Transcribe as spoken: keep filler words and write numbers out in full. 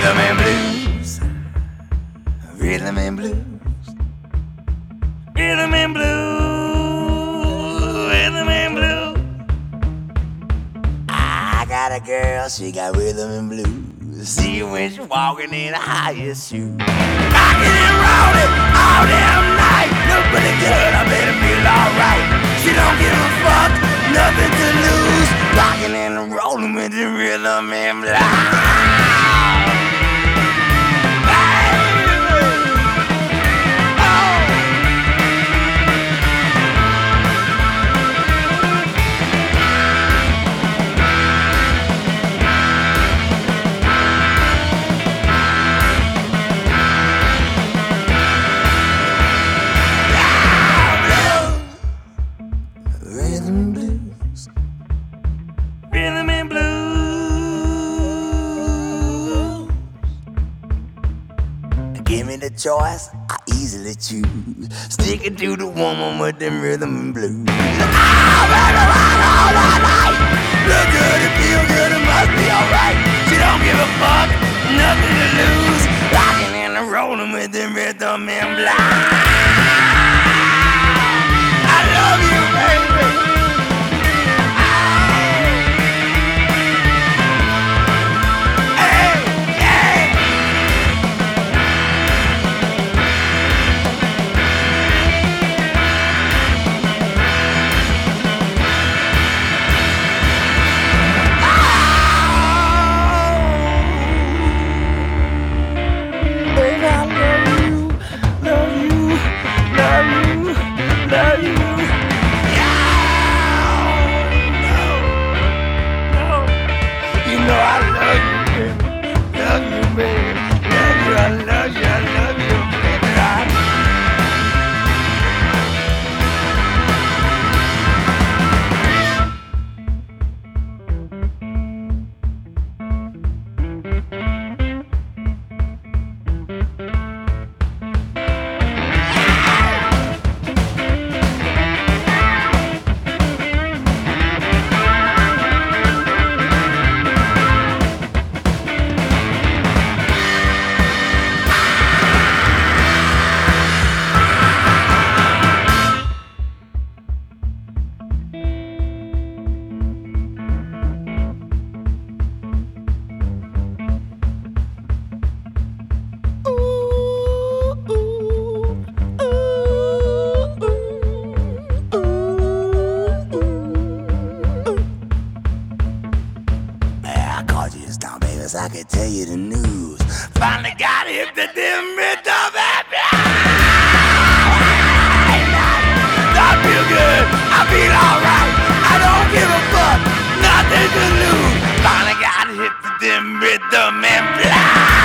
Rhythm and blues, rhythm and blues, rhythm and blues, rhythm and blues. I got a girl, she got rhythm and blues. See her when she walking in a higher shoe. Rockin' and rollin' all damn night. Look pretty good, I better feel alright. She don't give a fuck, nothing to lose. Rockin' and rollin' with the rhythm and blues. Rhythm and blues. Give me the choice, I easily choose. Sticking to the woman with them rhythm and blues. I'll run around all night. Look good and feel good, it must be alright. She don't give a fuck, nothing to lose. Rocking and rolling with them rhythm and blues. I love you, baby. I could tell you the news. Finally got hip to them rhythm and blues. I feel good, I feel alright. I don't give a fuck, nothing to lose. Finally got hip to them rhythm and blues.